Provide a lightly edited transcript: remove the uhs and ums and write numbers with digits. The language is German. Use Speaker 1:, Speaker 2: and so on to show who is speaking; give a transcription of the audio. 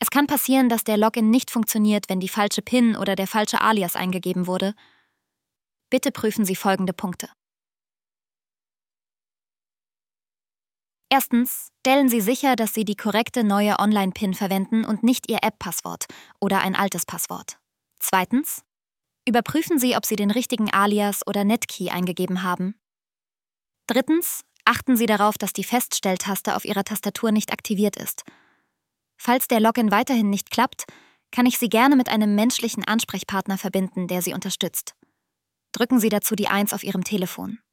Speaker 1: Es kann passieren, dass der Login nicht funktioniert, wenn die falsche PIN oder der falsche Alias eingegeben wurde. Bitte prüfen Sie folgende Punkte. Erstens, stellen Sie sicher, dass Sie die korrekte neue Online-PIN verwenden und nicht Ihr App-Passwort oder ein altes Passwort. Zweitens, überprüfen Sie, ob Sie den richtigen Alias oder Netkey eingegeben haben. Drittens, achten Sie darauf, dass die Feststelltaste auf Ihrer Tastatur nicht aktiviert ist. Falls der Login weiterhin nicht klappt, kann ich Sie gerne mit einem menschlichen Ansprechpartner verbinden, der Sie unterstützt. Drücken Sie dazu die 1 auf Ihrem Telefon.